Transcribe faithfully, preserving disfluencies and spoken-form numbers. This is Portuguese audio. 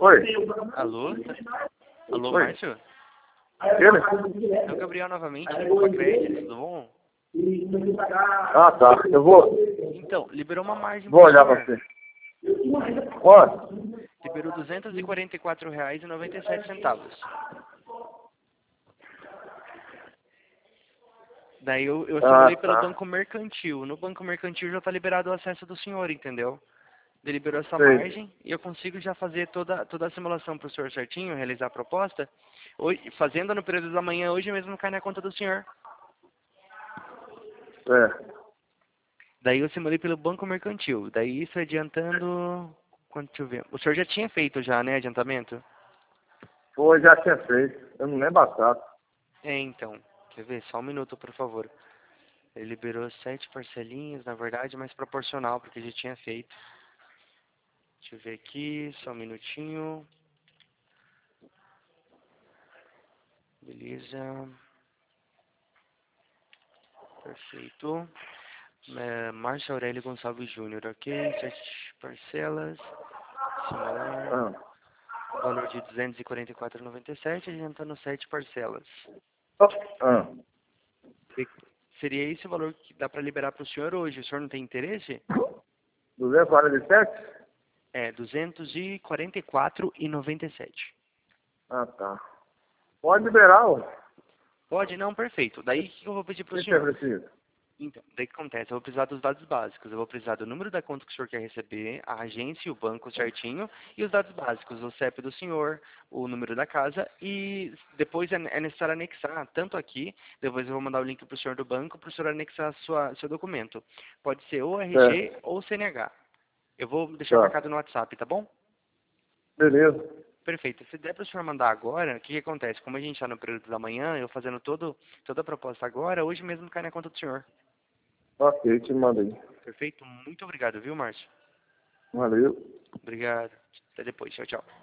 Oi. Alô? Alô, Oi. Márcio? Ele? É o Gabriel novamente, do Crédito, tudo bom? Ah, tá. Eu vou, Então, liberou uma margem vou pro olhar pra senhor. você. Quanto? Liberou duzentos e quarenta e quatro reais e noventa e sete centavos. Daí eu, eu Ah, simulei pelo tá. Banco Mercantil. No Banco Mercantil já tá liberado o acesso do senhor, entendeu? Ele liberou essa Sei. margem e eu consigo já fazer toda, toda a simulação pro senhor certinho, realizar a proposta. Hoje, fazendo no período da manhã, hoje mesmo cai na conta do senhor. É. Daí eu simulei pelo Banco Mercantil. Daí isso adiantando... Quanto, deixa eu ver. O senhor já tinha feito já, né, adiantamento? Foi, já tinha feito. Eu não lembro a data. É, então. Quer ver? Só um minuto, por favor. Ele liberou sete parcelinhas, na verdade, mas proporcional, porque já tinha feito. Deixa eu ver aqui, só um minutinho. Beleza. Perfeito. É, Márcio Aurélio Gonçalves Júnior, ok? Sete parcelas. Simular. Ah. Valor de duzentos e quarenta e quatro reais e noventa e sete centavos, adiantando sete parcelas. Ah. E seria esse o valor que dá para liberar para o senhor hoje. O senhor não tem interesse? duzentos e quarenta e sete? É, duzentos e quarenta e quatro reais e noventa e sete Ah, tá. Pode liberar, ué. Pode? Não, perfeito. Daí o que eu vou pedir O para o que você senhor? precisa? Então, daí o que acontece? Eu vou precisar dos dados básicos. Eu vou precisar do número da conta que o senhor quer receber, a agência e o banco certinho, e os dados básicos, o C E P do senhor, o número da casa, e depois é é necessário anexar, tanto aqui, depois eu vou mandar o link para o senhor do banco, para o senhor anexar sua, seu documento. Pode ser ou R G Certo. ou C N H. Eu vou deixar Tá. marcado no WhatsApp, tá bom? Beleza. Perfeito. Se der para o senhor mandar agora, o que, que acontece? Como a gente está no período da manhã, eu fazendo todo, toda a proposta agora, hoje mesmo cai na conta do senhor. Ok, te manda aí. Perfeito? Muito obrigado, viu, Márcio? Valeu. Obrigado. Até depois. Tchau, tchau.